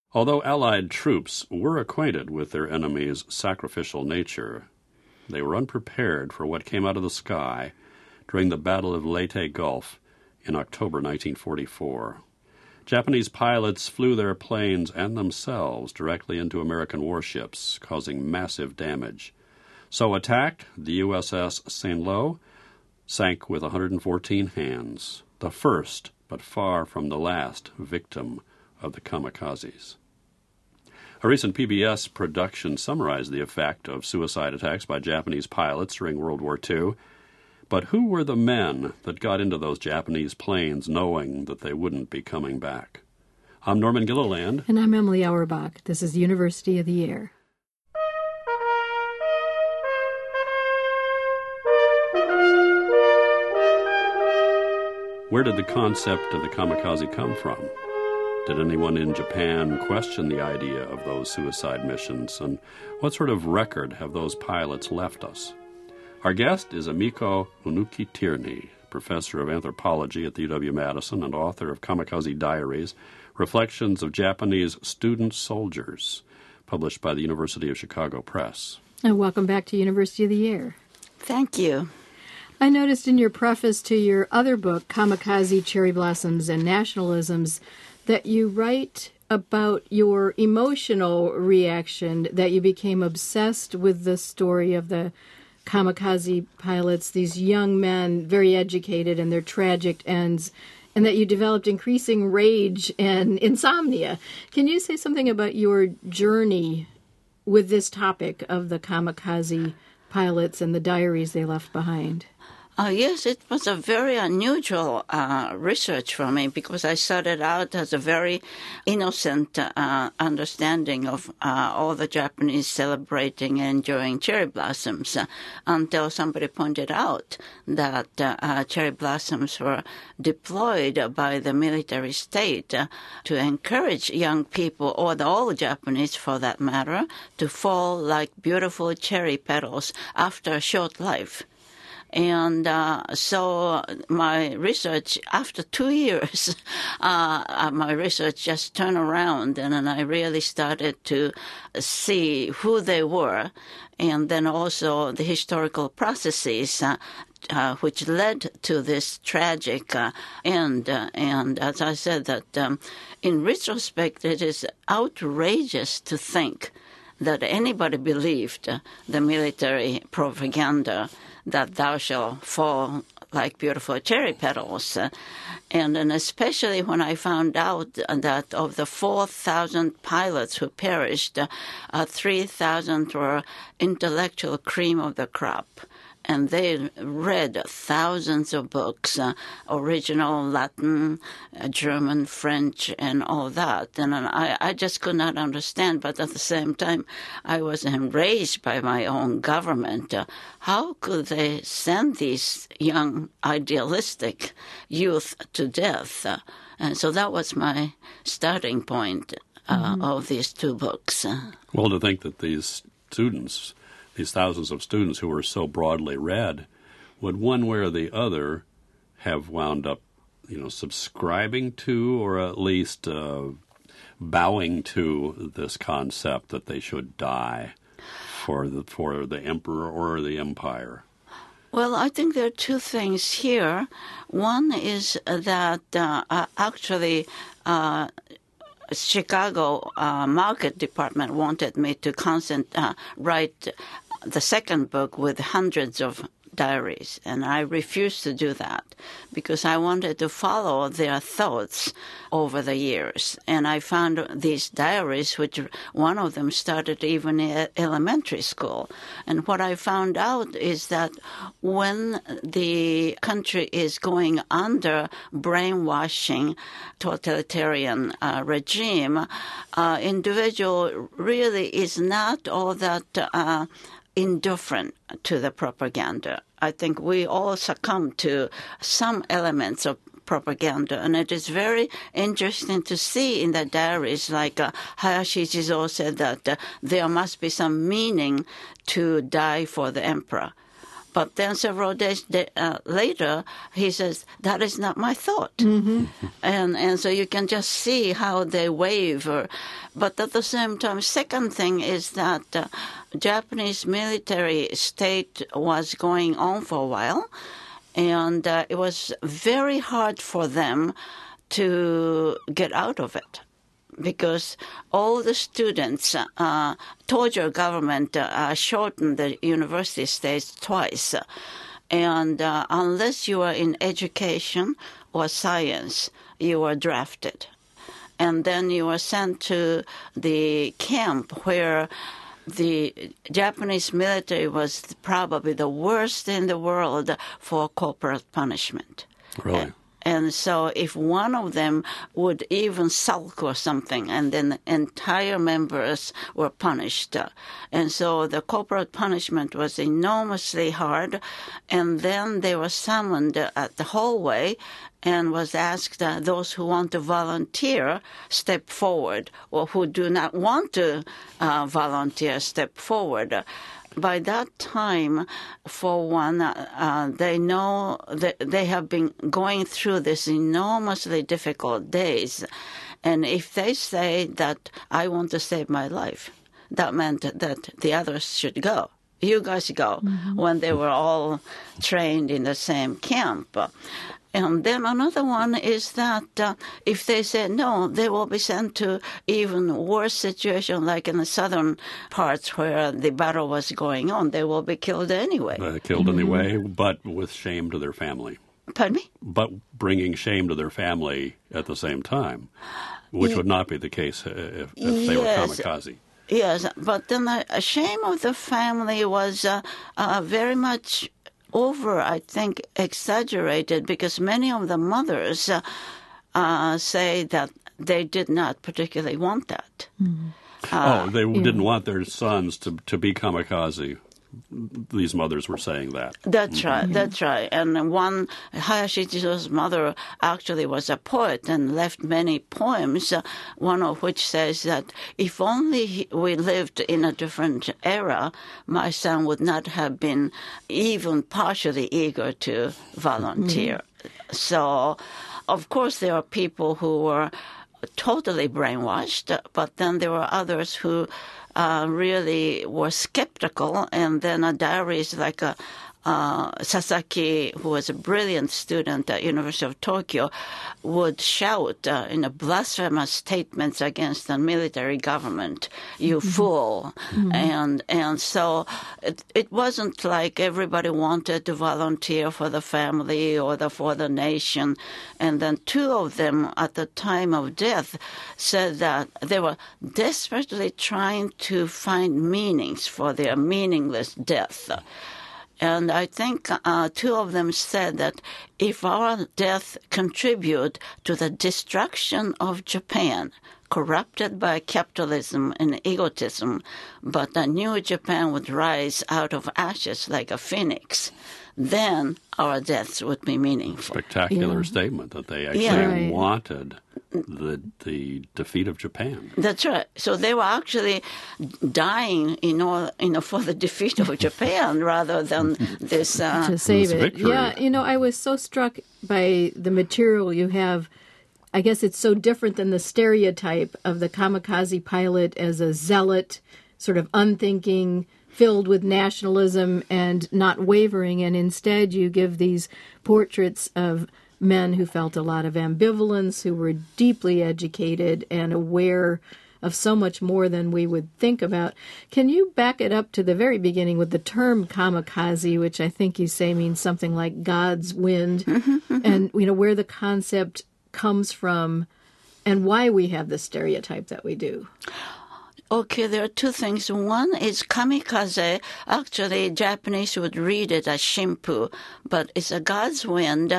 Although Allied troops were acquainted with their enemy's sacrificial nature, they were unprepared for what came out of the sky during the Battle of Leyte Gulf in October 1944. Japanese pilots flew their planes and themselves directly into American warships, causing massive damage. So attacked, the USS St. Lo sank with 114 hands, the first, but far from the last, victim of the kamikazes. A recent PBS production summarized the effect of suicide attacks by Japanese pilots during World War II. But who were the men that got into those Japanese planes knowing that they wouldn't be coming back? I'm Norman Gilliland. And I'm Emily Auerbach. This is University of the Air. Where did the concept of the kamikaze come from? Did anyone in Japan question the idea of those suicide missions? And what sort of record have those pilots left us? Our guest is Emiko Unuki-Tierney, professor of anthropology at the UW-Madison and author of Kamikaze Diaries, Reflections of Japanese Student Soldiers, published by the University of Chicago Press. And welcome back to University of the Air. Thank you. I noticed in your preface to your other book, Kamikaze, Cherry Blossoms, and Nationalisms, that you write about your emotional reaction, that you became obsessed with the story of the kamikaze pilots, these young men, very educated, and their tragic ends, and that you developed increasing rage and insomnia. Can you say something about your journey with this topic of the kamikaze pilots and the diaries they left behind? Yes, it was a very unusual research for me because I started out as a very innocent understanding of all the Japanese celebrating and enjoying cherry blossoms until somebody pointed out that cherry blossoms were deployed by the military state to encourage young people, or all Japanese for that matter, to fall like beautiful cherry petals after a short life. And so my research, after 2 years, my research just turned around, and then I really started to see who they were, and then also the historical processes which led to this tragic end. And as I said, that in retrospect, it is outrageous to think that anybody believed the military propaganda that thou shalt fall like beautiful cherry petals. And especially when I found out that of the 4,000 pilots who perished, 3,000 were intellectual cream of the crop. And they read thousands of books, original Latin, German, French, and all that. And I just could not understand. But at the same time, I was enraged by my own government. How could they send these young, idealistic youth to death? And so that was my starting point of these two books. Well, to think that these students, these thousands of students who were so broadly read, would one way or the other have wound up, subscribing to, or at least bowing to this concept that they should die for the emperor or the empire. Well, I think there are two things here. One is that actually Chicago Market Department wanted me to write the second book with hundreds of diaries, and I refused to do that because I wanted to follow their thoughts over the years. And I found these diaries, which one of them started even in elementary school. And what I found out is that when the country is going under brainwashing totalitarian regime, individual really is not all that indifferent to the propaganda. I think we all succumb to some elements of propaganda, and it is very interesting to see in the diaries, like Hayashi Jizo said that there must be some meaning to die for the emperor. But then several days later, he says, that is not my thought. And so you can just see how they waver. But at the same time, second thing is that Japanese military state was going on for a while. And it was very hard for them to get out of it, because all the students, Tojo government shortened the university stays twice. And unless you are in education or science, you are drafted. And then you are sent to the camp where the Japanese military was probably the worst in the world for corporal punishment. Really? And so if one of them would even sulk or something, and then the entire members were punished. And so the corporal punishment was enormously hard. And then they were summoned at the hallway and was asked, those who want to volunteer, step forward, or who do not want to volunteer, step forward. By that time, for one, they know that they have been going through this enormously difficult days. And if they say that I want to save my life, that meant that the others should go. You guys go, when they were all trained in the same camp. And then another one is that if they say no, they will be sent to even worse situation, like in the southern parts where the battle was going on. They will be killed anyway. Killed anyway, but with shame to their family. Pardon me? But bringing shame to their family at the same time, which would not be the case if they were kamikaze. Yes, but then the shame of the family was very much I think, exaggerated, because many of the mothers say that they did not particularly want that. They didn't want their sons to be kamikaze. These mothers were saying that. That's right, that's right. And one, Hayashi Chizo's mother actually was a poet and left many poems, one of which says that if only we lived in a different era, my son would not have been even partially eager to volunteer. So, of course, there are people who were totally brainwashed, but then there were others who really were skeptical, and then a diaries like Sasaki, who was a brilliant student at University of Tokyo, would shout in a blasphemous statements against the military government, "You fool!" And so it wasn't like everybody wanted to volunteer for the family or for the nation. And then two of them at the time of death said that they were desperately trying to find meanings for their meaningless death. And I think two of them said that if our death contribute to the destruction of Japan, corrupted by capitalism and egotism, but a new Japan would rise out of ashes like a phoenix, then our deaths would be meaningful. Spectacular statement that they actually wanted the defeat of Japan. That's right. So they were actually dying, for the defeat of Japan rather than this to save it. Victory. Yeah, I was so struck by the material you have. I guess it's so different than the stereotype of the kamikaze pilot as a zealot, sort of unthinking, filled with nationalism and not wavering. And instead you give these portraits of men who felt a lot of ambivalence, who were deeply educated and aware of so much more than we would think about. Can you back it up to the very beginning with the term kamikaze, which I think you say means something like God's wind, and where the concept comes from and why we have the stereotype that we do? Okay, there are two things. One is kamikaze. Actually, Japanese would read it as shimpu, but it's a God's wind,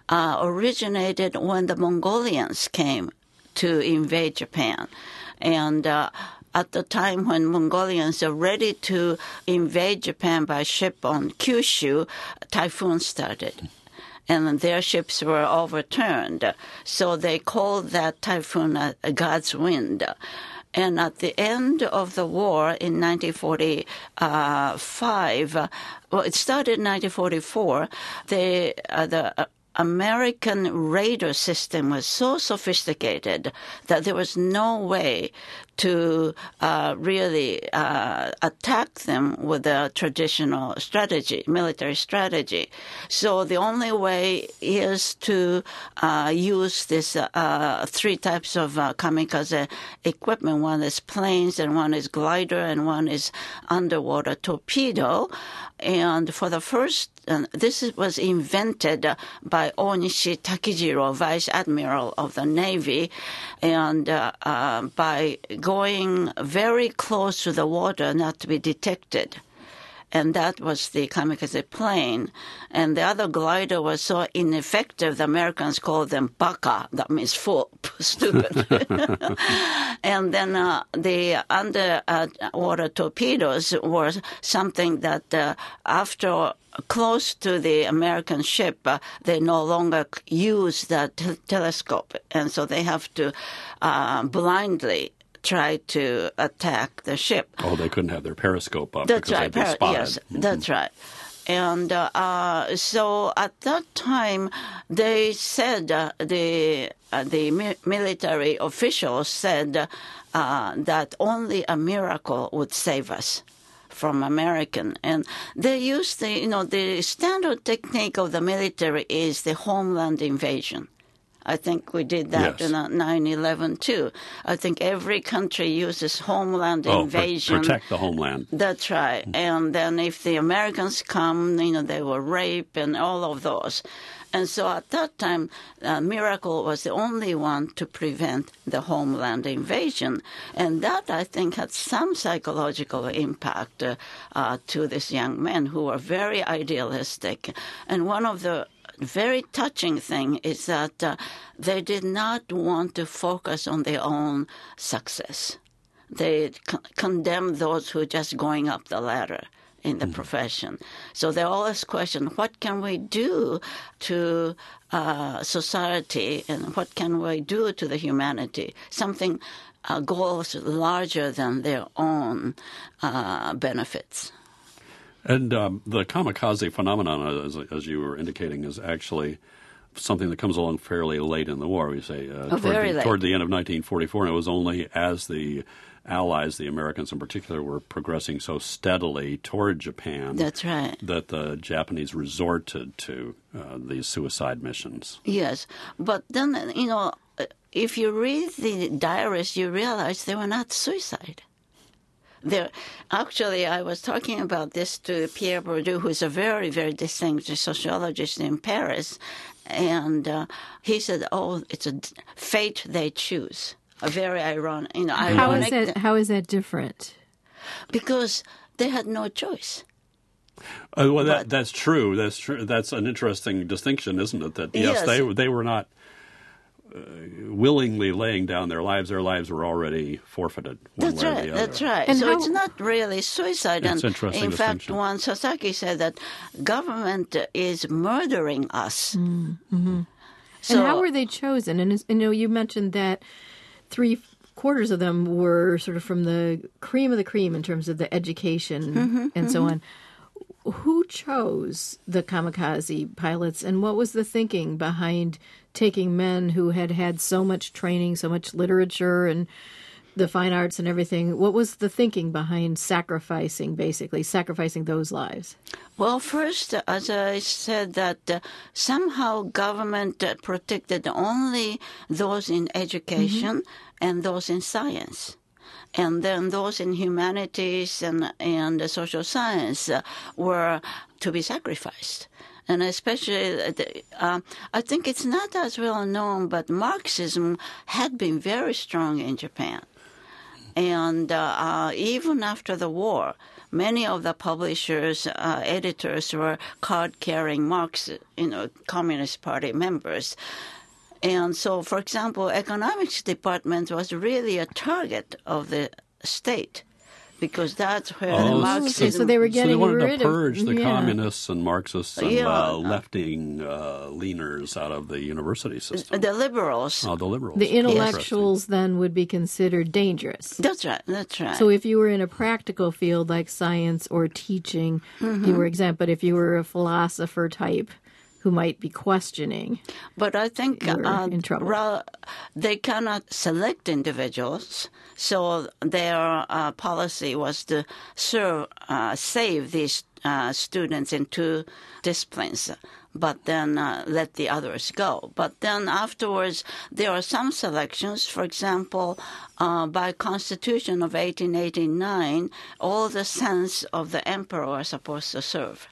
originated when the Mongolians came to invade Japan. And at the time when Mongolians are ready to invade Japan by ship on Kyushu, typhoons started. And their ships were overturned. So they called that typhoon a God's wind. And at the end of the war in 1945, it started in 1944, the American radar system was so sophisticated that there was no way to really attack them with a traditional strategy, military strategy. So the only way is to use this three types of kamikaze equipment. One is planes, and one is glider, and one is underwater torpedo. And for the first, this was invented by Onishi Takijiro, Vice Admiral of the Navy, and by going very close to the water not to be detected. And that was the kamikaze plane. And the other glider was so ineffective, the Americans called them baka, that means fool, stupid. And then the underwater torpedoes were something that after close to the American ship, they no longer use that telescope. And so they have to blindly try to attack the ship. Oh, they couldn't have their periscope up That's because right. they'd be spotted. Yes, that's right. And so at that time, they said, the military officials said that only a miracle would save us from American. And they used the standard technique of the military is the homeland invasion. I think we did that in 9/11 too. I think every country uses homeland invasion. Protect the homeland. That's right. And then if the Americans come, they will rape and all of those. And so at that time, Miracle was the only one to prevent the homeland invasion. And that, I think, had some psychological impact to these young men who were very idealistic. And one of the very touching thing is that they did not want to focus on their own success. They condemned those who are just going up the ladder in the profession. So they always question, what can we do to society and what can we do to the humanity? Something goals larger than their own benefits. And the kamikaze phenomenon, as you were indicating, is actually something that comes along fairly late in the war. We say toward the end of 1944, and it was only as the Allies, the Americans in particular, were progressing so steadily toward Japan. That's right. That the Japanese resorted to these suicide missions. Yes, but then if you read the diaries, you realize they were not suicide. Actually, I was talking about this to Pierre Bourdieu, who is a very, very distinguished sociologist in Paris, and he said, it's a fate they choose. A very ironic, ironic. How is that different? Because they had no choice. That's true. That's true. That's an interesting distinction, isn't it? That yes. They were not willingly laying down their lives. Their lives were already forfeited. One way or the other. That's right. And so it's not really suicide. It's interesting. In fact, one Sasaki said that government is murdering us. Mm-hmm. So, and how were they chosen? And you mentioned that 3/4 of them were sort of from the cream of the cream in terms of the education and so on. Who chose the kamikaze pilots, and what was the thinking behind taking men who had had so much training, so much literature and the fine arts and everything? What was the thinking behind sacrificing those lives? Well, first, as I said, that somehow government protected only those in education and those in science. And then those in humanities and social science were to be sacrificed. And especially, I think it's not as well known, but Marxism had been very strong in Japan. And even after the war, many of the publishers, editors were card-carrying Communist Party members. And so, for example, economics department was really a target of the state because that's where Oh, the so- Marxism... Okay, so they were So they getting wanted rid to purge of the communists and Marxists and Yeah. lefting leaners out of the university system. The liberals. Oh, the liberals. The intellectuals then would be considered dangerous. That's right. So if you were in a practical field like science or teaching, you were exempt. But if you were a philosopher type who might be questioning, But I think you're in trouble. they cannot select individuals, so their policy was to save these students in two disciplines, but then let the others go. But then afterwards, there are some selections. For example, by Constitution of 1889, all the sons of the emperor are supposed to serve.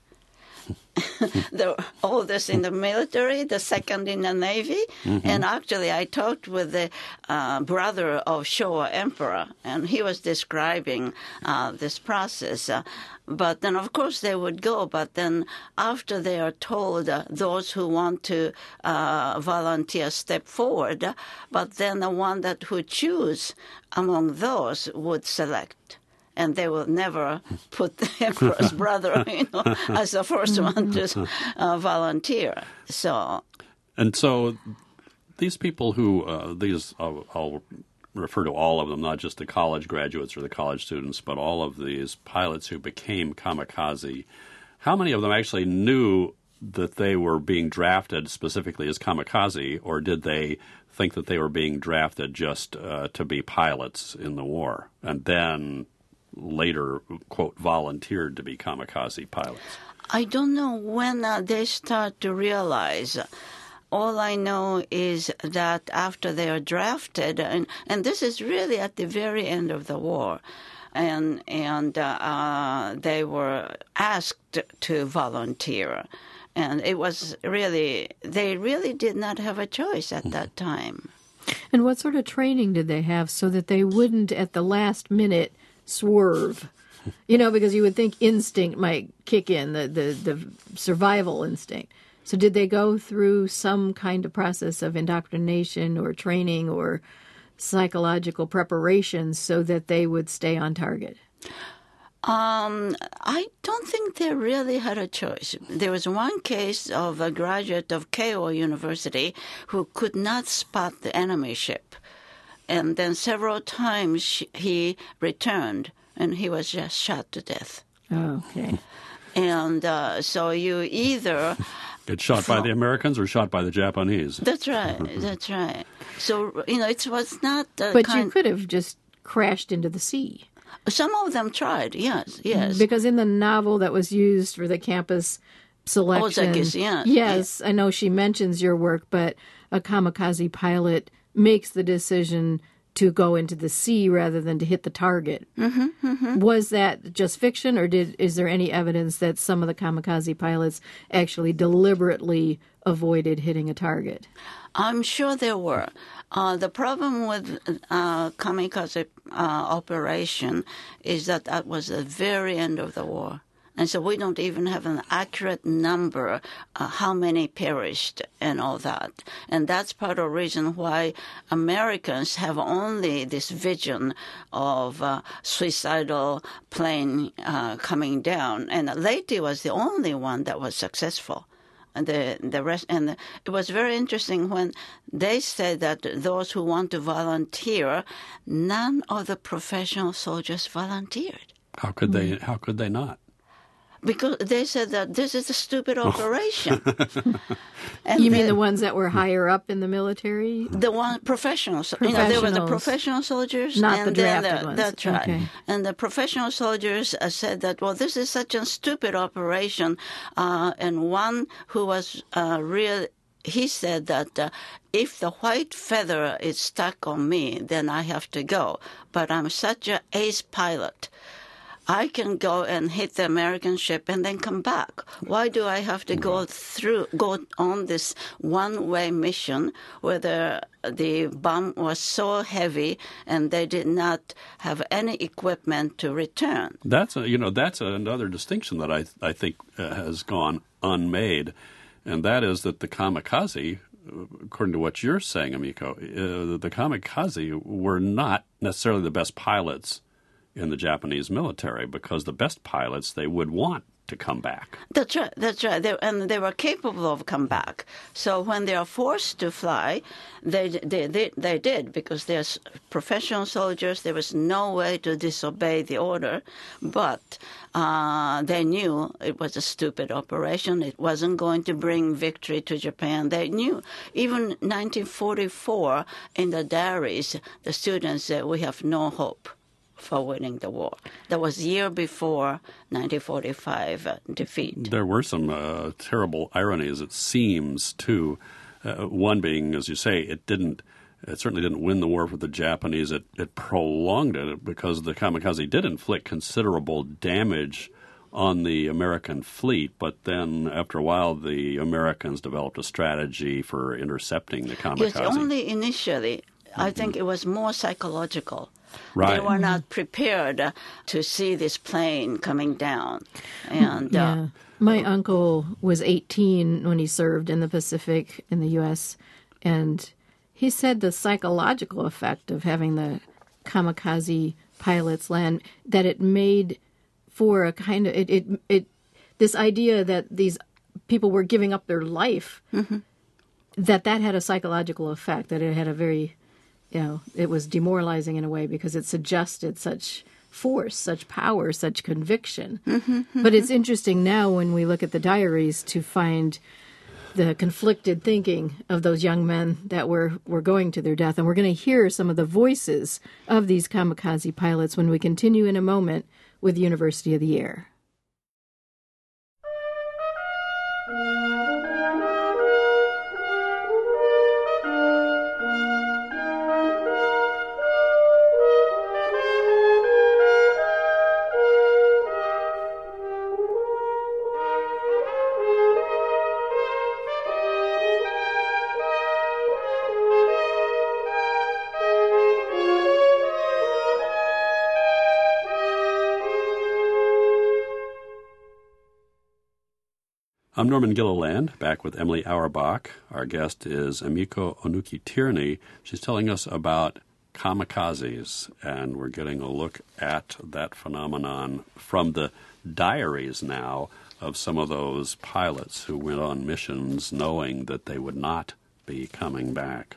The oldest in the military, the second in the Navy. And actually, I talked with the brother of Showa Emperor, and he was describing this process. But then, of course, they would go. But then after they are told, those who want to volunteer step forward, but then the one that who choose among those would select. And they will never put the emperor's brother, as the first one to volunteer. So these people who I'll refer to all of them, not just the college graduates or the college students, but all of these pilots who became kamikaze. How many of them actually knew that they were being drafted specifically as kamikaze, or did they think that they were being drafted just to be pilots in the war, and then later, quote, volunteered to be kamikaze pilots? I don't know when they start to realize. All I know is that after they are drafted, and this is really at the very end of the war, and they were asked to volunteer. And it was really, they really did not have a choice at that time. And what sort of training did they have so that they wouldn't at the last minute swerve? Because you would think instinct might kick in, the survival instinct. So did they go through some kind of process of indoctrination or training or psychological preparation so that they would stay on target? I don't think they really had a choice. There was one case of a graduate of Keio University who could not spot the enemy ship. And then several times he returned, and he was just shot to death. Oh, okay. And so you either... Get shot by the Americans or shot by the Japanese. That's right. That's right. So, it was not... But you could have just crashed into the sea. Some of them tried, yes. Because in the novel that was used for the campus selection... Ozakis, yeah. Yes, I know she mentions your work, but a kamikaze pilot makes the decision to go into the sea rather than to hit the target. Was that just fiction, or is there any evidence that some of the kamikaze pilots actually deliberately avoided hitting a target? I'm sure there were. The problem with kamikaze operation is that was the very end of the war. And so we don't even have an accurate number how many perished and all that. And that's part of the reason why Americans have only this vision of suicidal plane coming down. And Leyte was the only one that was successful. And the rest, and it was very interesting when they said that those who want to volunteer, none of the professional soldiers volunteered. How could they? How could they not? Because they said that this is a stupid operation. And you mean the ones that were higher up in the military? The professionals. There were the professional soldiers. Not and the drafted ones. That's right. Okay. And the professional soldiers said that, well, this is such a stupid operation. And one who was he said that if the white feather is stuck on me, then I have to go. But I'm such an ace pilot. I can go and hit the American ship and then come back. Why do I have to go on this one-way mission where the bomb was so heavy and they did not have any equipment to return? That's another distinction that I think has gone unmade, and that is that the kamikaze, according to what you're saying, Emiko, the kamikaze were not necessarily the best pilots in the Japanese military because the best pilots, they would want to come back. That's right. And they were capable of come back. So when they are forced to fly, they did because they're professional soldiers. There was no way to disobey the order, but they knew it was a stupid operation. It wasn't going to bring victory to Japan. They knew. Even 1944, in the diaries, the students said, "We have no hope for winning the war." That was a year before 1945 defeat. There were some terrible ironies, it seems, too. One being, as you say, it certainly didn't win the war for the Japanese. It prolonged it because the kamikaze did inflict considerable damage on the American fleet, but then after a while the Americans developed a strategy for intercepting the kamikaze. Yes, only initially. I think it was more psychological. Right. They were not prepared to see this plane coming down. And my uncle was 18 when he served in the Pacific in the U.S., and he said the psychological effect of having the kamikaze pilots land, that it made for a kind of this idea that these people were giving up their life, that had a psychological effect, that it had a very, it was demoralizing in a way because it suggested such force, such power, such conviction. But it's interesting now when we look at the diaries to find the conflicted thinking of those young men that were going to their death. And we're going to hear some of the voices of these kamikaze pilots when we continue in a moment with University of the Air. I'm Norman Gilliland, back with Emily Auerbach. Our guest is Emiko Onuki-Tierney. She's telling us about kamikazes, and we're getting a look at that phenomenon from the diaries now of some of those pilots who went on missions knowing that they would not be coming back.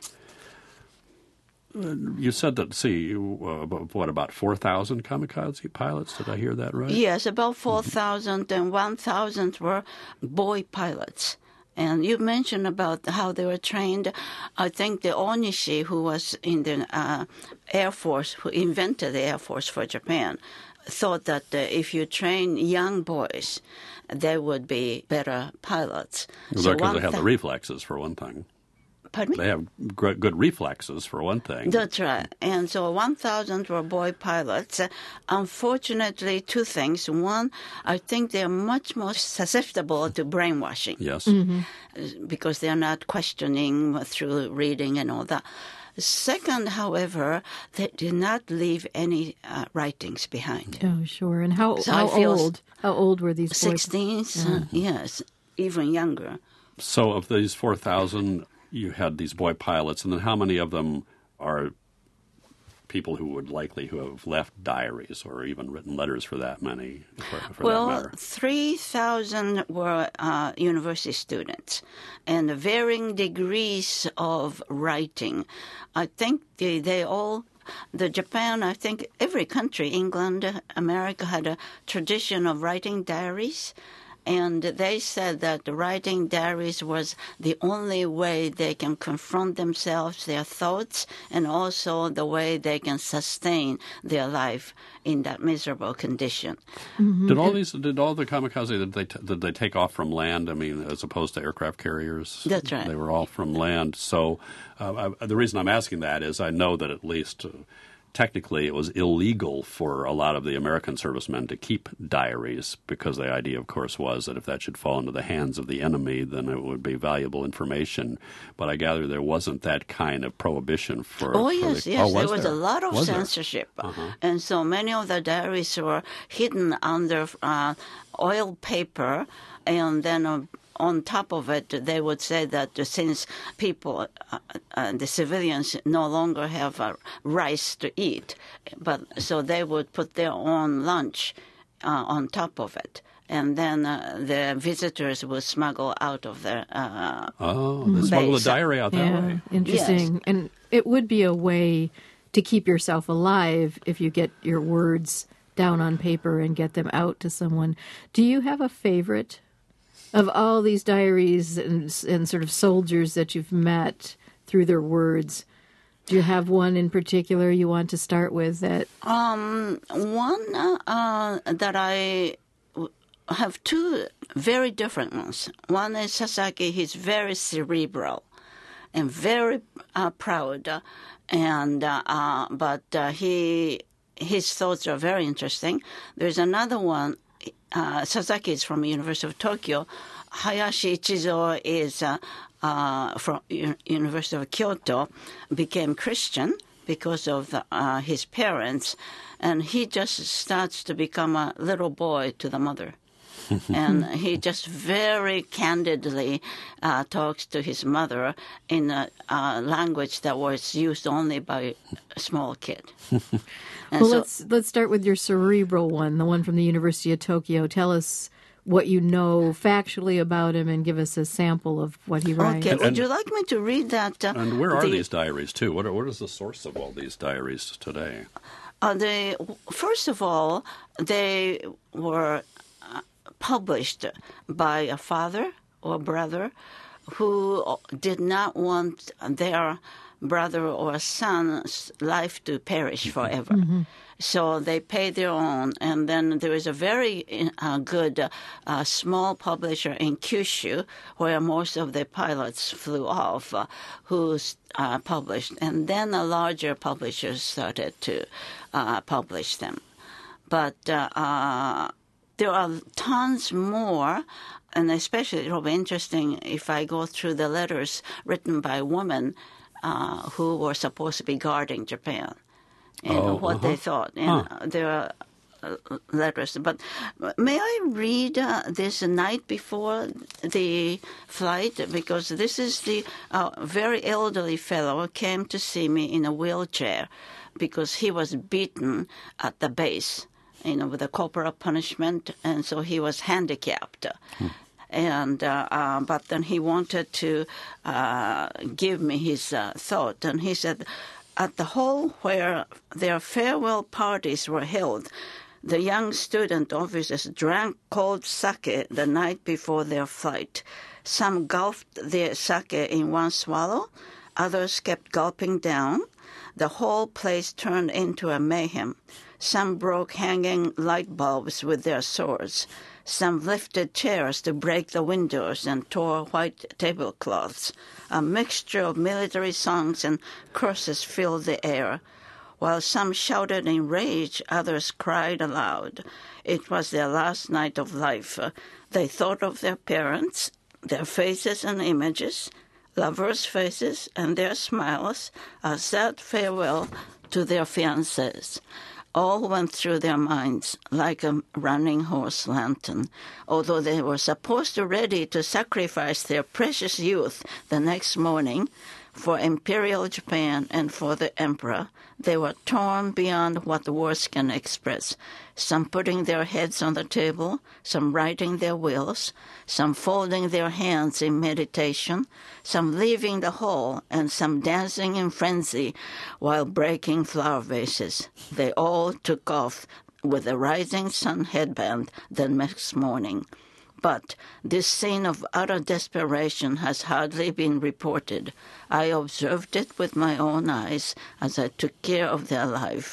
You said that, about 4,000 kamikaze pilots? Did I hear that right? Yes, about 4,000, and 1,000 were boy pilots. And you mentioned about how they were trained. I think the Onishi, who was in the Air Force, who invented the Air Force for Japan, thought that if you train young boys, they would be better pilots. Because they have the reflexes, for one thing. Pardon me? They have good reflexes, for one thing. That's right. And so 1,000 were boy pilots. Unfortunately, two things. One, I think they're much more susceptible to brainwashing. Yes. Because they're not questioning through reading and all that. Second, however, they did not leave any writings behind. Oh, sure. And how old were these boys? 16s, yes, even younger. So of these 4,000... you had these boy pilots, and then how many of them are people who have left diaries or even written letters for that many? For that matter? 3,000 were university students, and varying degrees of writing. I think the Japan, I think every country, England, America, had a tradition of writing diaries. And they said that writing diaries was the only way they can confront themselves, their thoughts, and also the way they can sustain their life in that miserable condition. Did all the kamikaze, did they take off from land? I mean, as opposed to aircraft carriers? That's right. They were all from land. So the reason I'm asking that is I know that at least... technically, it was illegal for a lot of the American servicemen to keep diaries because the idea, of course, was that if that should fall into the hands of the enemy, then it would be valuable information. But I gather there wasn't that kind of prohibition for... Yes. There was a lot of censorship. And so many of the diaries were hidden under oil paper and then on top of it, they would say that since people, the civilians, no longer have rice to eat, so they would put their own lunch on top of it. And then the visitors will smuggle out of their they smuggle the diary out that way. Interesting. Yes. And it would be a way to keep yourself alive if you get your words down on paper and get them out to someone. Do you have a favorite of all these diaries and sort of soldiers that you've met through their words? Do you have one in particular you want to start with? One that I have two very different ones. One is Sasaki. He's very cerebral and very proud, and but his thoughts are very interesting. There's another one. Sasaki is from the University of Tokyo. Hayashi Ichizo is from University of Kyoto, became Christian because of his parents, and he just starts to become a little boy to the mother. And he just very candidly talks to his mother in a language that was used only by a small kid. Well, let's start with your cerebral one, the one from the University of Tokyo. Tell us what you know factually about him and give us a sample of what he writes. Okay, would you like me to read that? And where are these diaries, too? What is the source of all these diaries today? First of all, they were published by a father or brother who did not want their brother or son's life to perish forever. Mm-hmm. So they paid their own. And then there is a very good small publisher in Kyushu where most of the pilots flew off who published. And then the larger publishers started to publish them. But there are tons more, and especially it will be interesting if I go through the letters written by women who were supposed to be guarding Japan and what they thought. And there are letters. But may I read this night before the flight? Because this is the very elderly fellow came to see me in a wheelchair because he was beaten at the base, with a corporal punishment, and so he was handicapped. And but then he wanted to give me his thought, and he said, at the hall where their farewell parties were held, the young student officers drank cold sake the night before their flight. Some gulped their sake in one swallow, others kept gulping down. The whole place turned into a mayhem. Some broke hanging light bulbs with their swords. Some lifted chairs to break the windows and tore white tablecloths. A mixture of military songs and curses filled the air. While some shouted in rage, others cried aloud. It was their last night of life. They thought of their parents, their faces and images, lovers' faces and their smiles, a sad farewell to their fiancés. All went through their minds like a running horse lantern. Although they were supposed to ready to sacrifice their precious youth the next morning for Imperial Japan and for the Emperor, they were torn beyond what words can express. Some putting their heads on the table, some writing their wills, some folding their hands in meditation, some leaving the hall, and some dancing in frenzy while breaking flower vases. They all took off with a rising sun headband the next morning. But this scene of utter desperation has hardly been reported. I observed it with my own eyes as I took care of their life,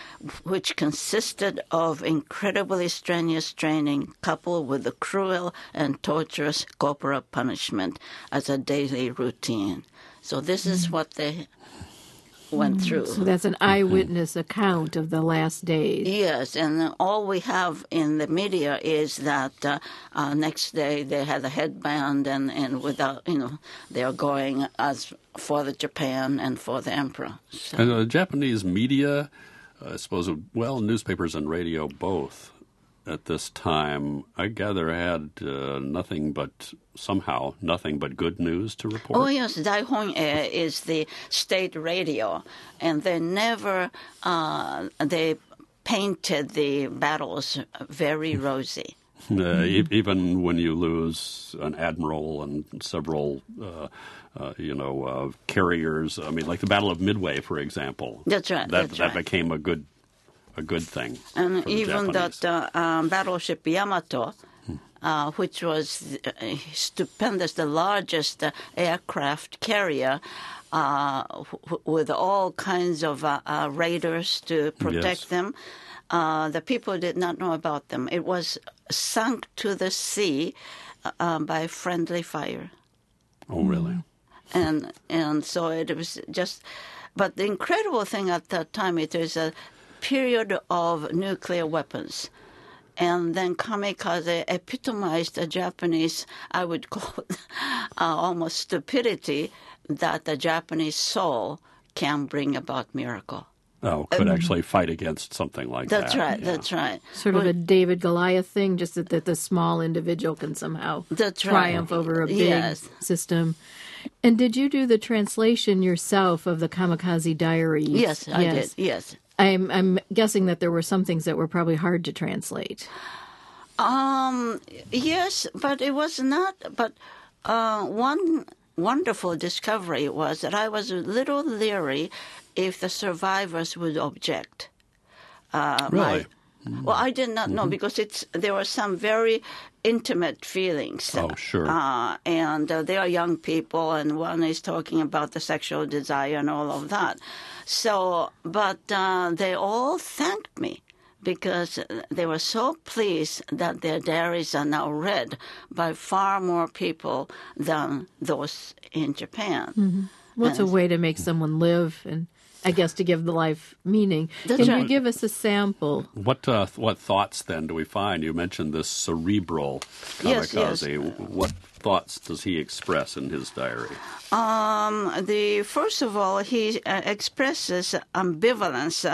which consisted of incredibly strenuous training coupled with the cruel and torturous corporal punishment as a daily routine. So this is what they went through. So that's an eyewitness account of the last days. Yes, and all we have in the media is that next day they had a headband and without, they are going as for the Japan and for the Emperor. So. And Japanese media, I suppose, newspapers and radio both, at this time, I gather, had nothing but good news to report. Oh, yes, Daihon is the state radio, and they never, they painted the battles very rosy. Even when you lose an admiral and several, carriers. I mean, like the Battle of Midway, for example. That's right. That became a good thing. And even Japanese. that battleship Yamato, which was stupendous, the largest aircraft carrier, with all kinds of raiders to protect them. The people did not know about them. It was sunk to the sea by friendly fire. Oh, really? And so it was just... But the incredible thing at that time, it was a period of nuclear weapons. And then kamikaze epitomized the Japanese, I would call it almost stupidity, that the Japanese soul can bring about miracle. Oh, could actually fight against something like that. That's right, yeah. that's right. Sort of a David Goliath thing, just that the small individual can somehow That's right. triumph over a big Yes. system. And did you do the translation yourself of the Kamikaze Diaries? Yes, I did, yes. I'm guessing that there were some things that were probably hard to translate. Yes, but it was not. But one wonderful discovery was that I was a little leery if the survivors would object. Really? Well, I did not know because there were some very intimate feelings. Oh, sure. And they are young people, and one is talking about the sexual desire and all of that. So, but they all thanked me because they were so pleased that their diaries are now read by far more people than those in Japan. Mm-hmm. What's a way to make someone live and, I guess, to give the life meaning? That's Can right. you give us a sample? What thoughts then do we find? You mentioned this cerebral Yes, kamikaze. yes. What thoughts does he express in his diary? First of all, he expresses ambivalence,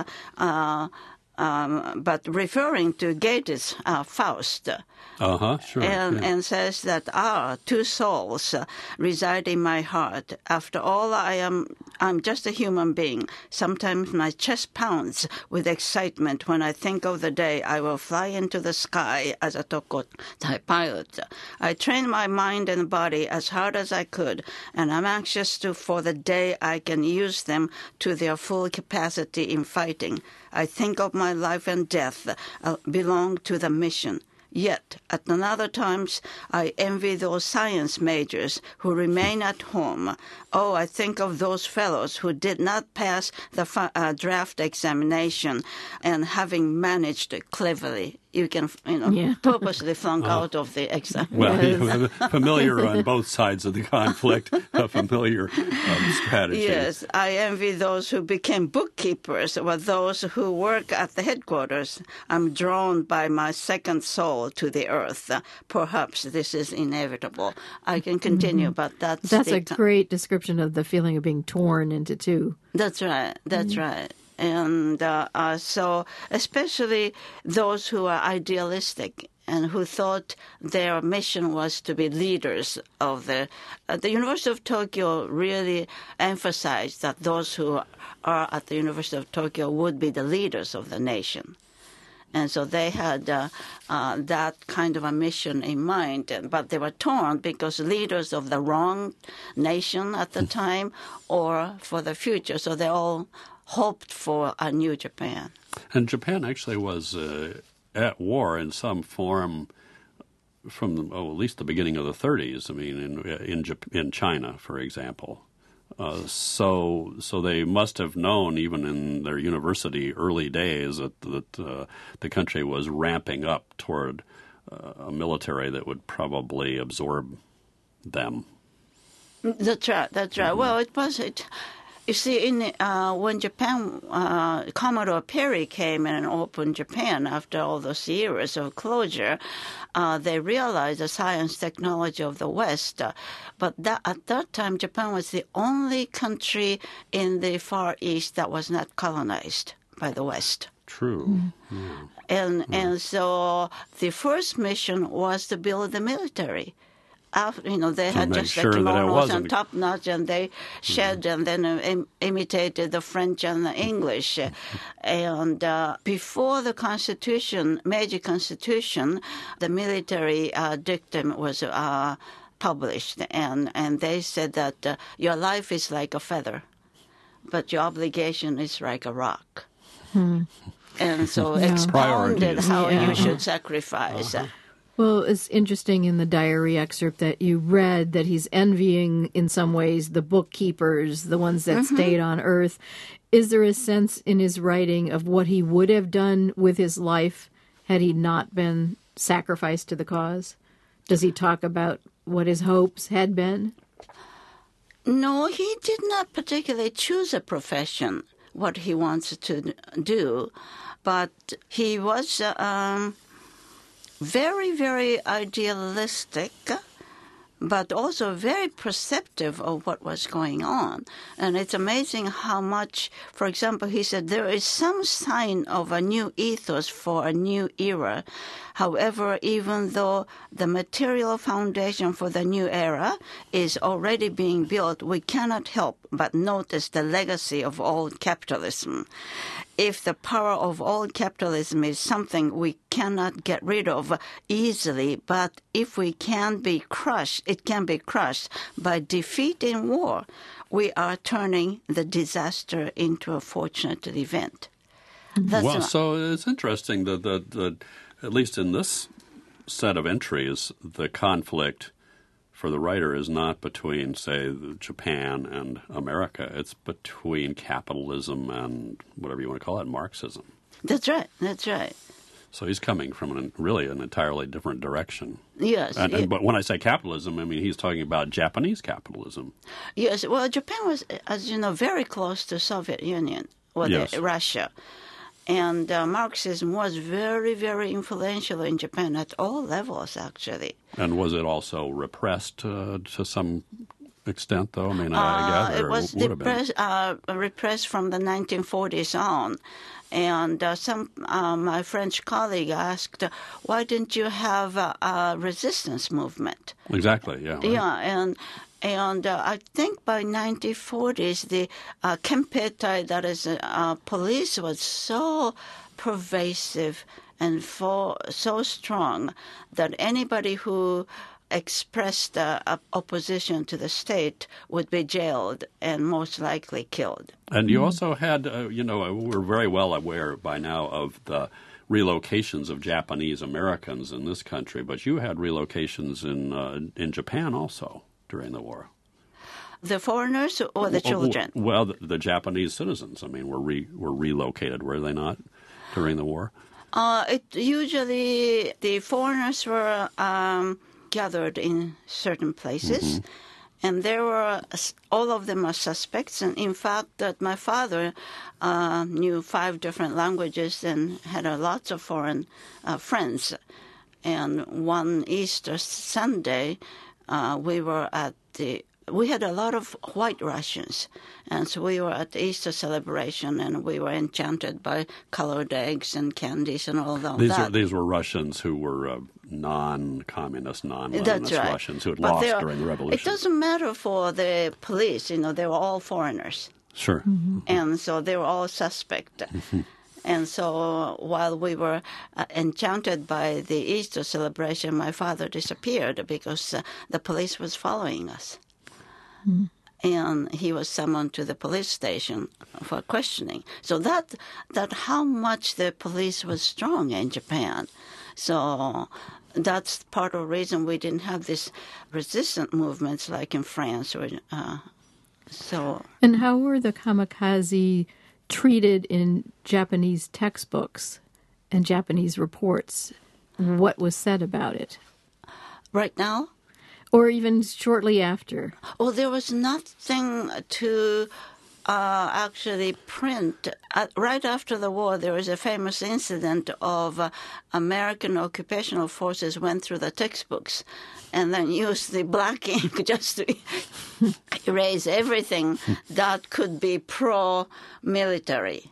but referring to Goethe's Faust. Sure. And says that two souls reside in my heart. After all, I'm just a human being. Sometimes my chest pounds with excitement when I think of the day I will fly into the sky as a Tokotai pilot. I train my mind and body as hard as I could, and I'm anxious for the day I can use them to their full capacity in fighting. I think of my life and death belong to the mission. Yet, at another times, I envy those science majors who remain at home. Oh, I think of those fellows who did not pass the draft examination and having managed it cleverly. You can, purposely flunk out of the exam. Well, familiar on both sides of the conflict, a familiar strategy. Yes, I envy those who became bookkeepers or those who work at the headquarters. I'm drawn by my second soul to the earth. Perhaps this is inevitable. I can continue, but that's a great description of the feeling of being torn into two. That's right. That's right. And so especially those who are idealistic and who thought their mission was to be leaders of the University of Tokyo really emphasized that those who are at the University of Tokyo would be the leaders of the nation. And so they had that kind of a mission in mind, but they were torn because leaders of the wrong nation at the time or for the future, so they all hoped for a new Japan. And Japan actually was at war in some form from at least the beginning of the 30s. I mean, in China, for example. So they must have known, even in their university early days, that the country was ramping up toward a military that would probably absorb them. That's right. That's right. Well, it was. You see, when Japan, Commodore Perry came in and opened Japan after all those years of closure, they realized the science technology of the West. But at that time, Japan was the only country in the Far East that was not colonized by the West. True. And so the first mission was to build the military. They had just sure the kimonos wasn't. and top-notch, and they shed and then imitated the French and the English. And before the Constitution, Meiji Constitution, the military dictum was published, and they said that your life is like a feather, but your obligation is like a rock. And so expounded how you should sacrifice. Well, it's interesting in the diary excerpt that you read that he's envying, in some ways, the bookkeepers, the ones that stayed on Earth. Is there a sense in his writing of what he would have done with his life had he not been sacrificed to the cause? Does he talk about what his hopes had been? No, he did not particularly choose a profession, what he wants to do, but he was very, very idealistic, but also very perceptive of what was going on. And it's amazing how much, for example, he said there is some sign of a new ethos for a new era. However, even though the material foundation for the new era is already being built, we cannot help but notice the legacy of old capitalism. If the power of old capitalism is something we cannot get rid of easily, but if we can be crushed, it can be crushed by defeat in war, we are turning the disaster into a fortunate event. So it's interesting that at least in this set of entries, the conflict for the writer is not between, say, Japan and America. It's between capitalism and whatever you want to call it, Marxism. That's right. That's right. So he's coming from an entirely different direction. Yes. But when I say capitalism, I mean he's talking about Japanese capitalism. Yes. Well, Japan was, as you know, very close to Soviet Union or Russia. And Marxism was very, very influential in Japan at all levels, actually. And was it also repressed to some extent, though? I mean, I gather it was would have been. repressed from the 1940s on. And my French colleague asked, why didn't you have a resistance movement? Exactly, yeah. Right. Yeah, and I think by 1940s, the Kempeitai, that is, police was so pervasive and so strong that anybody who expressed opposition to the state would be jailed and most likely killed. And you also had, we're very well aware by now of the relocations of Japanese Americans in this country, but you had relocations in Japan also during the war. The foreigners or the children? Well, the Japanese citizens, I mean, were relocated, were they not, during the war? Usually the foreigners were gathered in certain places, and there were, all of them are suspects. And in fact, that my father knew 5 different languages and had lots of foreign friends. And one Easter Sunday, we had a lot of white Russians, and so we were at the Easter celebration, and we were enchanted by colored eggs and candies and all that. These were Russians who were non-communist, non-Leninist Russians who had lost during the revolution. It doesn't matter for the police, they were all foreigners. Sure. And so they were all suspect. And so while we were enchanted by the Easter celebration, my father disappeared because the police was following us. And he was summoned to the police station for questioning. So that how much the police was strong in Japan. So that's part of the reason we didn't have these resistant movements like in France. And how were the kamikaze treated in Japanese textbooks and Japanese reports? What was said about it? Right now? Or even shortly after? Well, there was nothing to actually print. Right after the war, there was a famous incident of American occupational forces went through the textbooks and then used the black ink just to erase everything that could be pro-military.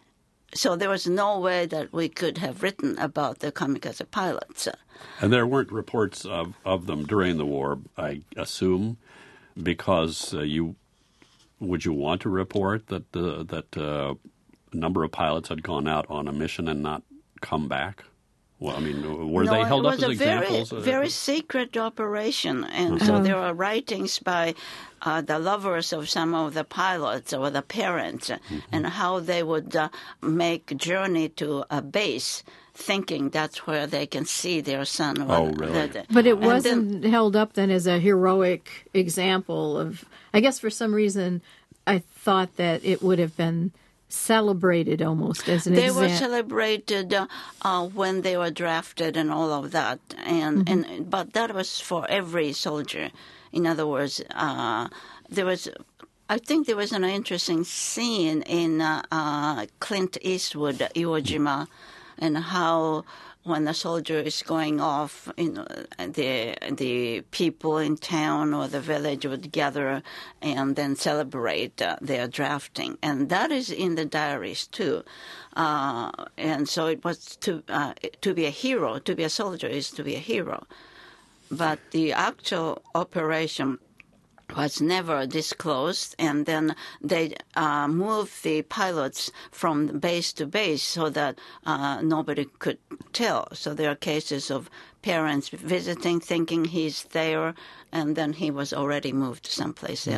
So there was no way that we could have written about the kamikaze pilots. And there weren't reports of them during the war, I assume, because would you want to report that a number of pilots had gone out on a mission and not come back? Well, I mean, were they held up as examples? It was a very secret operation, and so there are writings by the lovers of some of the pilots or the parents, and how they would make journey to a base, thinking that's where they can see their son. Oh, really? But it wasn't held up then as a heroic example of. I guess for some reason, I thought that it would have been celebrated almost as an example. They were celebrated when they were drafted and all of that, but that was for every soldier. In other words, I think there was an interesting scene in Clint Eastwood, Iwo Jima, and how when the soldier is going off, the people in town or the village would gather and then celebrate their drafting, and that is in the diaries too. And so it was to be a hero, to be a soldier is to be a hero, but the actual operation was never disclosed, and then they moved the pilots from base to base so that nobody could tell. So there are cases of parents visiting, thinking he's there, and then he was already moved someplace else.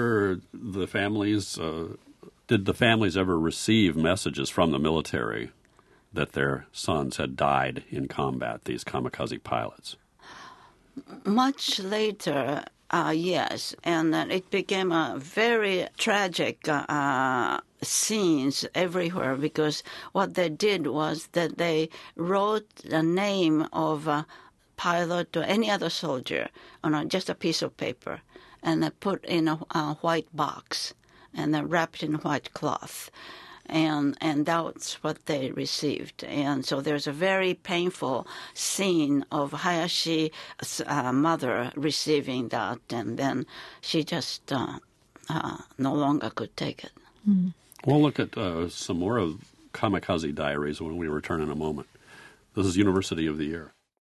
Did the families ever receive messages from the military that their sons had died in combat, these kamikaze pilots? Much later, yes, and it became a very tragic scenes everywhere, because what they did was that they wrote the name of a pilot or any other soldier on just a piece of paper, and they put in a white box, and they wrapped in white cloth. And that's what they received. And so there's a very painful scene of Hayashi's mother receiving that, and then she just no longer could take it. Mm. We'll look at some more of Kamikaze Diaries when we return in a moment. This is University of the Year.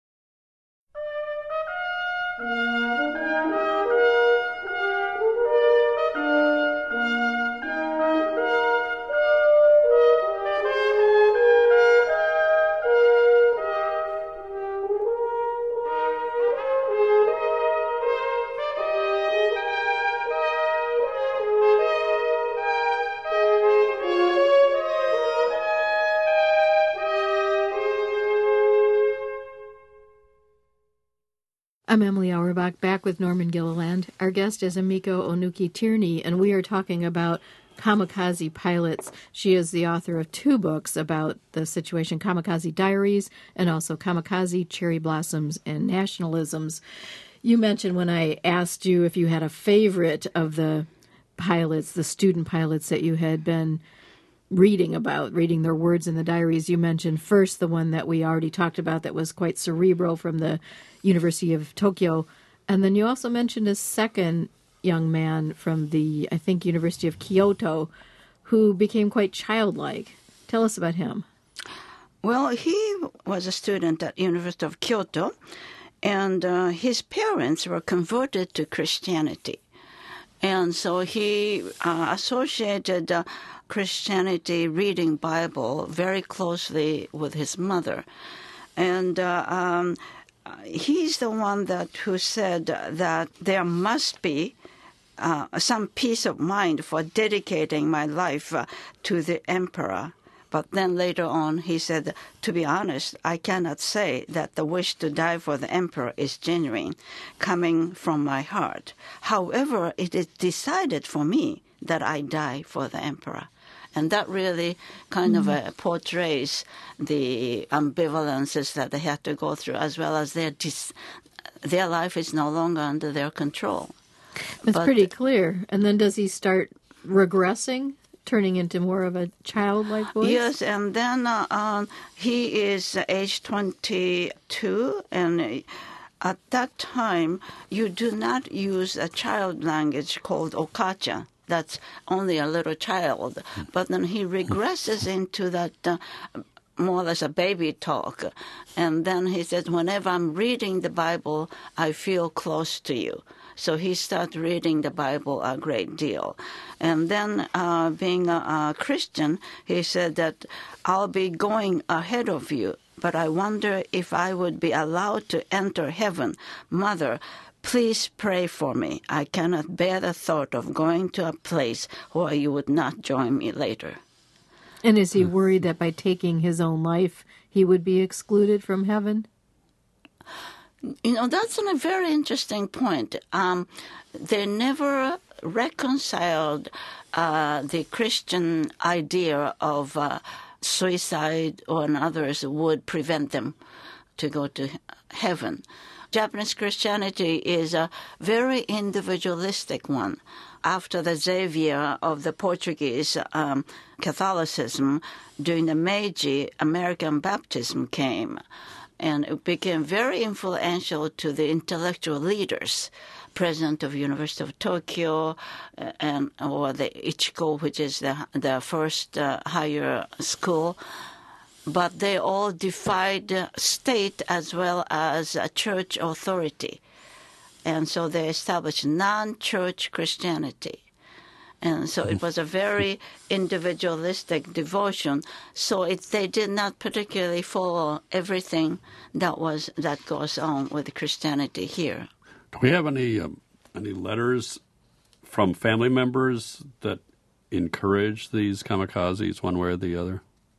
I'm Emily Auerbach, back with Norman Gilliland. Our guest is Emiko Onuki-Tierney, and we are talking about kamikaze pilots. She is the author of 2 books about the situation, Kamikaze Diaries and also Kamikaze, Cherry Blossoms, and Nationalisms. You mentioned when I asked you if you had a favorite of the pilots, the student pilots that you had been reading their words in the diaries, you mentioned first the one that we already talked about that was quite cerebral from the University of Tokyo, and then you also mentioned a second young man from the, I think, University of Kyoto, who became quite childlike. Tell us about him. Well, he was a student at University of Kyoto, and his parents were converted to Christianity. And so he associated Christianity, reading Bible, very closely with his mother. And he's the one who said that there must be some peace of mind for dedicating my life to the emperor. But then later on, he said, to be honest, I cannot say that the wish to die for the emperor is genuine, coming from my heart. However, it is decided for me that I die for the emperor. And that really kind of portrays the ambivalences that they had to go through, as well as their life is no longer under their control. That's pretty clear. And then does he start regressing, turning into more of a childlike voice? Yes, and then he is age 22, and at that time, you do not use a child language called okacha. that's only a little child. But then he regresses into that more or less a baby talk. And then he says, whenever I'm reading the Bible, I feel close to you. So he started reading the Bible a great deal. And then being a Christian, he said that I'll be going ahead of you, but I wonder if I would be allowed to enter heaven. Mother, please pray for me. I cannot bear the thought of going to a place where you would not join me later. And is he worried that by taking his own life, he would be excluded from heaven? That's a very interesting point. They never reconciled the Christian idea of suicide or others would prevent them to go to heaven. Japanese Christianity is a very individualistic one. After the Xavier of the Portuguese Catholicism, during the Meiji, American Baptism came. And it became very influential to the intellectual leaders, president of University of Tokyo, or the Ichiko, which is the first higher school. But they all defied state as well as a church authority. And so they established non-church Christianity. And so it was a very individualistic devotion. So they did not particularly follow everything that goes on with Christianity here. Do we have any letters from family members that encourage these kamikazes one way or the other?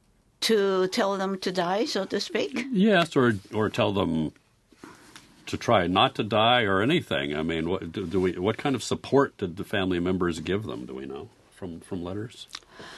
To tell them to die, so to speak? Yes, or tell them to try not to die or anything. I mean, what kind of support did the family members give them? Do we know from letters?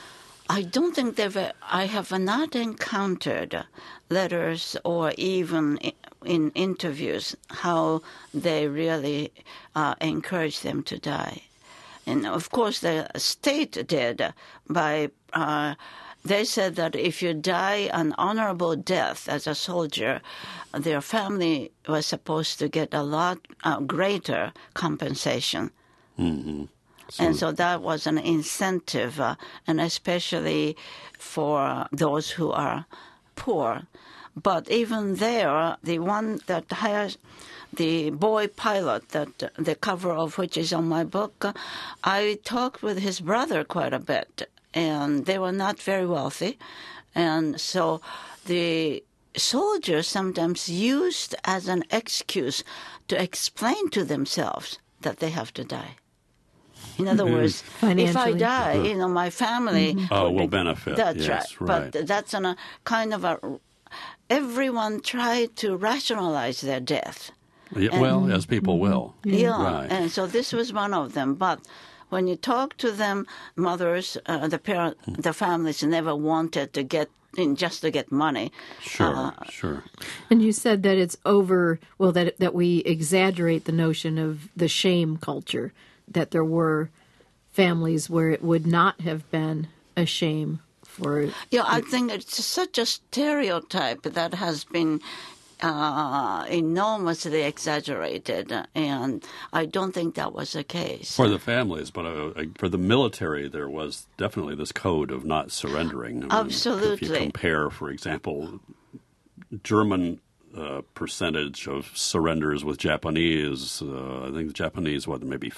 I don't think I have not encountered letters or even in interviews how they really encourage them to die. And of course, the state did by. They said that if you die an honorable death as a soldier, their family was supposed to get a lot greater compensation. Mm-hmm. And so that was an incentive, and especially for those who are poor. But even there, the one that has the boy pilot, that the cover of which is on my book, I talked with his brother quite a bit. And they were not very wealthy. And so the soldiers sometimes used as an excuse to explain to themselves that they have to die. In other words, if I die, my family will benefit. That's yes, right. But that's on a kind of everyone tried to rationalize their death. Yeah, well, as people will. Yeah, right. And so this was one of them. But when you talk to them, mothers, the families never wanted to get in just to get money. Sure. And you said that it's that we exaggerate the notion of the shame culture, that there were families where it would not have been a shame for. Yeah, I think it's such a stereotype that has been enormously exaggerated, and I don't think that was the case. For the families, but for the military, there was definitely this code of not surrendering. I mean, absolutely. If you compare, for example, German percentage of surrenders with Japanese, I think the Japanese, maybe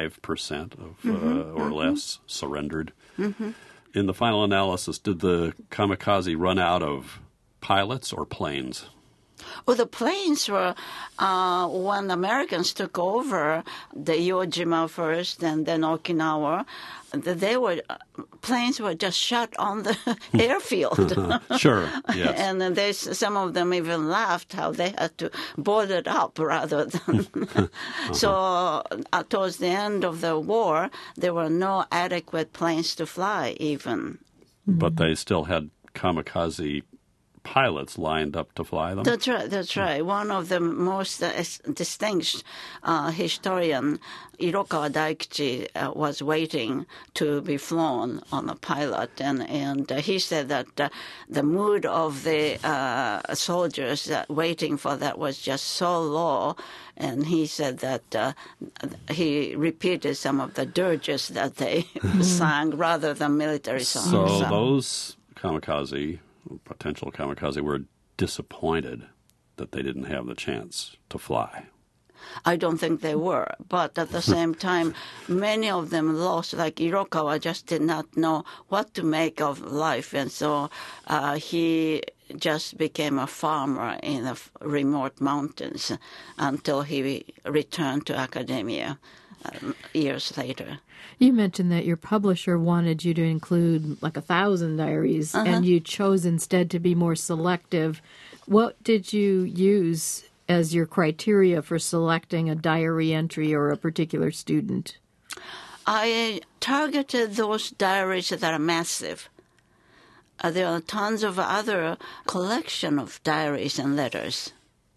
5% or less surrendered. Mm-hmm. In the final analysis, did the kamikaze run out of pilots or planes? Well, the planes were, when Americans took over the Iwo Jima first and then Okinawa, planes were just shot on the airfield. Sure, yes. And some of them even laughed how they had to board it up rather than. So towards the end of the war, there were no adequate planes to fly even. But they still had kamikaze pilots lined up to fly them. That's right. That's right. One of the most distinguished historian, Hirokawa Daikichi, was waiting to be flown on a pilot, and he said that the mood of the soldiers waiting for that was just so low, and he said that he repeated some of the dirges that they sang rather than military songs. So those potential kamikaze, were disappointed that they didn't have the chance to fly. I don't think they were. But at the same time, many of them lost. Like Hirokawa just did not know what to make of life. And so he just became a farmer in the remote mountains until he returned to academia years later. You mentioned that your publisher wanted you to include like 1,000 diaries, and you chose instead to be more selective. What did you use as your criteria for selecting a diary entry or a particular student? I targeted those diaries that are massive. There are tons of other collection of diaries and letters.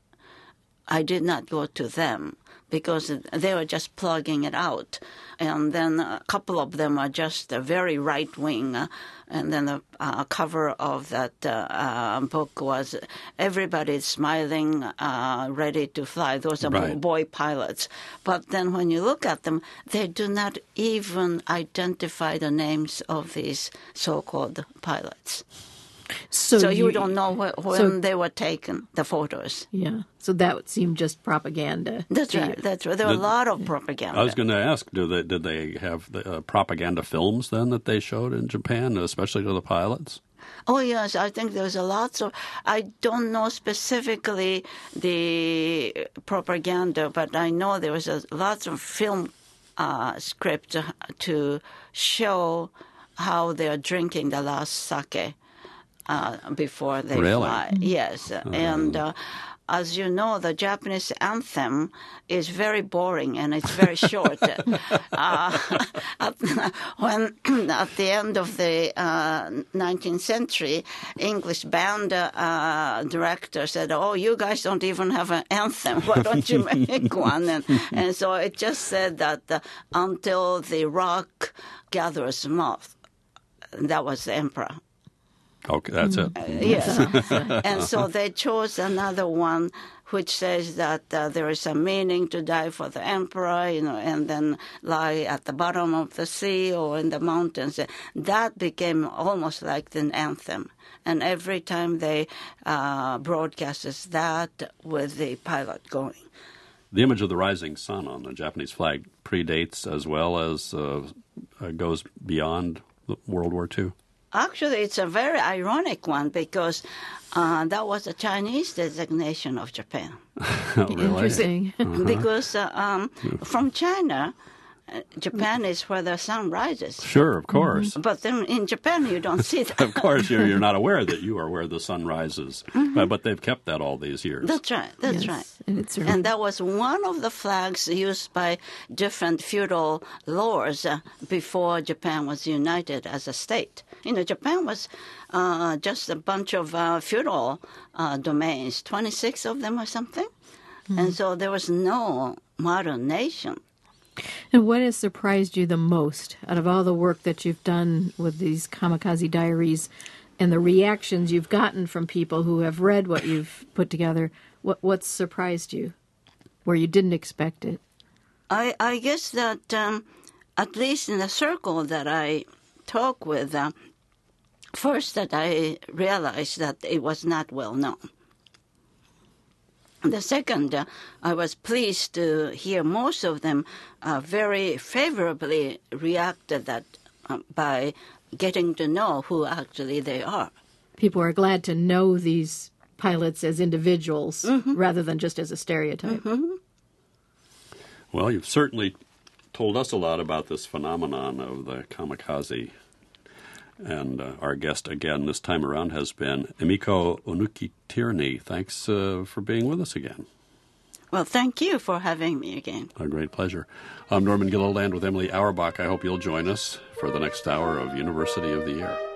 I did not go to them because they were just plugging it out. And then a couple of them are just very right-wing. And then the cover of that book was everybody smiling, ready to fly. Those are boy pilots. But then when you look at them, they do not even identify the names of these so-called pilots. So you don't know when they were taken, the photos. Yeah. So that would seem just propaganda. That's right. That's right. There were a lot of propaganda. I was going to ask, did they have the propaganda films then that they showed in Japan, especially to the pilots? Oh, yes. I think there's a lot of... I don't know specifically the propaganda, but I know there was lots of film script to show how they are drinking the last sake. Before they fly. Yes. And as you know, the Japanese anthem is very boring and it's very short. When at the end of the 19th century, English band director said, "Oh, you guys don't even have an anthem. Why don't you make one?" And so it just said that until the rock gathers moth. That was the emperor. Okay, that's it. Yes. And so they chose another one which says that there is a meaning to die for the emperor, and then lie at the bottom of the sea or in the mountains. That became almost like an anthem. And every time they broadcast that with the pilot going. The image of the rising sun on the Japanese flag predates as well as goes beyond World War II. Actually, it's a very ironic one because that was a Chinese designation of Japan. Oh, really? Interesting. Because from China, Japan is where the sun rises. Sure, of course. But then in Japan, you don't see that. Of course, you're not aware that you are where the sun rises. But they've kept that all these years. That's right. That's right. And that was one of the flags used by different feudal lords before Japan was united as a state. Japan was just a bunch of feudal domains, 26 of them or something. And so there was no modern nation. And what has surprised you the most out of all the work that you've done with these kamikaze diaries and the reactions you've gotten from people who have read what you've put together? What's surprised you where you didn't expect it? I guess that at least in the circle that I talk with, first that I realized that it was not well known. The second, I was pleased to hear most of them very favorably reacted that by getting to know who actually they are. People are glad to know these pilots as individuals rather than just as a stereotype. Well, you've certainly told us a lot about this phenomenon of the kamikaze. And our guest again this time around has been Emiko Onuki-Tierney. Thanks for being with us again. Well, thank you for having me again. A great pleasure. I'm Norman Gilliland with Emily Auerbach. I hope you'll join us for the next hour of University of the Year.